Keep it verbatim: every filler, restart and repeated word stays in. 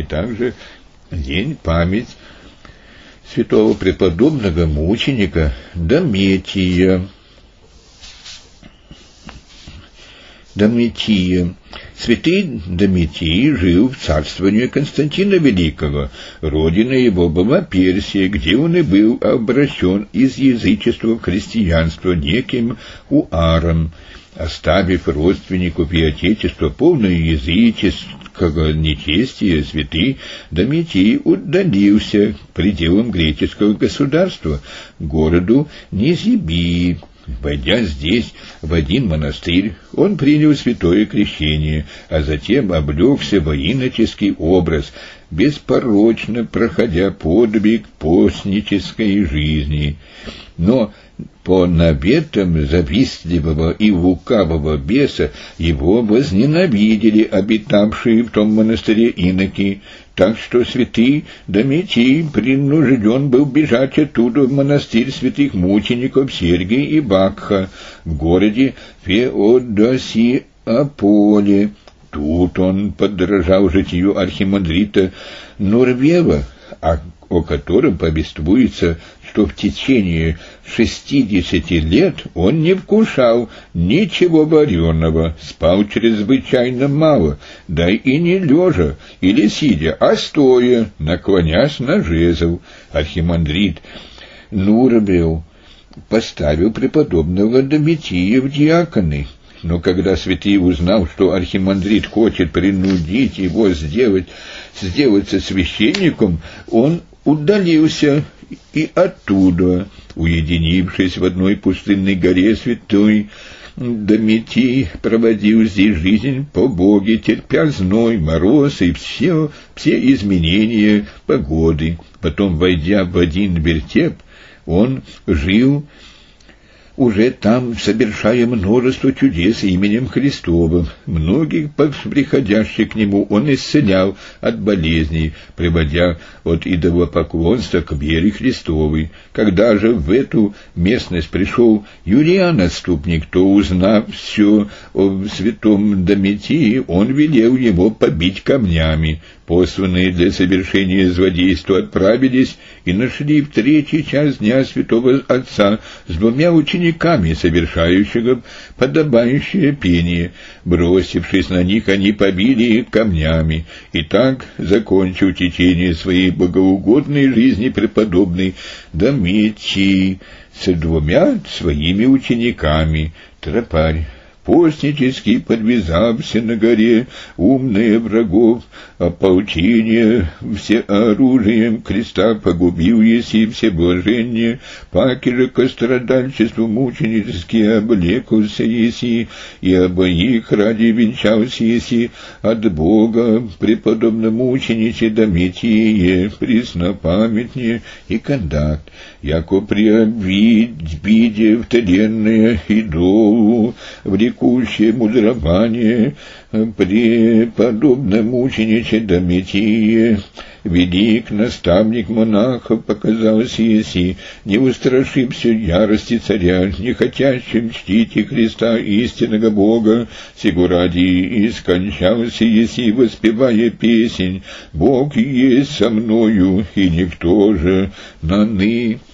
также день память святого преподобного мученика Дометия. Дометия. Святый Дометий жил в царствовании Константина Великого. Родина его была Персия, где он и был обращен из язычества в христианство неким Уаром. Оставив родственников и отечество полное языческого нечестия, святый Дометий удалился к пределам греческого государства, к городу Низибии. Войдя здесь в один монастырь, он принял святое крещение, а затем облегся в иноческий образ, беспорочно проходя подвиг постнической жизни. Но по наветам завистливого и лукавого беса его возненавидели обитавшие в том монастыре иноки, так что святый Дометий принужден был бежать оттуда в монастырь святых мучеников Сергия и Бакха в городе Феодосиополе. Тут он подражал житию архимандрита Нурвева, о, о котором повествуется, что в течение шестидесяти лет он не вкушал ничего вареного, спал чрезвычайно мало, да и не лежа или сидя, а стоя, наклонясь на жезл. Архимандрит Нурвев поставил преподобного Дометия в диаконы. Но когда святый узнал, что архимандрит хочет принудить его сделать, сделаться священником, он удалился и оттуда, уединившись в одной пустынной горе, святой Дометий проводил здесь жизнь по Боге, терпя зной, мороз и все, все изменения погоды. Потом, войдя в один вертеп, он жил уже там, совершая множество чудес именем Христовым. Многих приходящих к нему он исцелял от болезней, приводя от идолопоклонства к вере Христовой. Когда же в эту местность пришел Юлиан Отступник, то, узнав все о святом Дометии, он велел его побить камнями. Посланные для совершения злодейства отправились и нашли в третий час дня святого отца с двумя учениками, совершающими подобающее пение. Бросившись на них, они побили их камнями. И так закончил течение своей богоугодной жизни преподобный Дометий с двумя своими учениками. Тропарь постнически подвязався на горе, умные врагов, ополчение всеоружием креста погубил еси все блажения, паки же ко страдальчеству мученически облекался еси, и обоих ради венчался еси от Бога, преподобно мучениче Дометие, преснопамятнее и контакт, яко при обиде в тленное идолу, в рекущее мудрование, преподобно мучениче Дометие, велик наставник монахов показался еси, не устрашився ярости царя, не хотящим чтите Христа истинного Бога, сего ради и скончался еси, воспевая песнь «Бог есть со мною, и никто же наны».